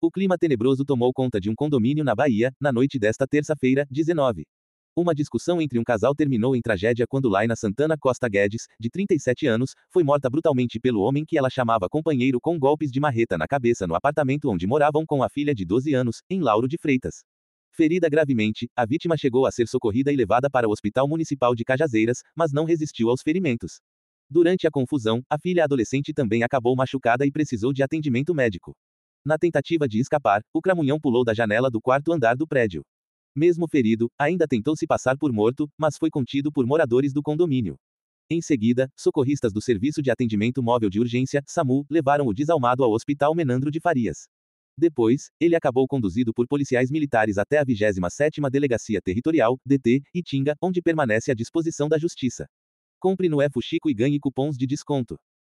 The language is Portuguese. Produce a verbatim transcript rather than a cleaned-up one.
O clima tenebroso tomou conta de um condomínio na Bahia, na noite desta terça-feira, dezenove. Uma discussão entre um casal terminou em tragédia quando Laina Santana Costa Guedes, de trinta e sete anos, foi morta brutalmente pelo homem que ela chamava companheiro com golpes de marreta na cabeça no apartamento onde moravam com a filha de doze anos, em Lauro de Freitas. Ferida gravemente, a vítima chegou a ser socorrida e levada para o Hospital Municipal de Cajazeiras, mas não resistiu aos ferimentos. Durante a confusão, a filha adolescente também acabou machucada e precisou de atendimento médico. Na tentativa de escapar, o cramunhão pulou da janela do quarto andar do prédio. Mesmo ferido, ainda tentou se passar por morto, mas foi contido por moradores do condomínio. Em seguida, socorristas do Serviço de Atendimento Móvel de Urgência, SAMU, levaram o desalmado ao Hospital Menandro de Farias. Depois, ele acabou conduzido por policiais militares até a vigésima sétima Delegacia Territorial, D T, Itinga, onde permanece à disposição da Justiça. Compre no E Fuxico e ganhe cupons de desconto.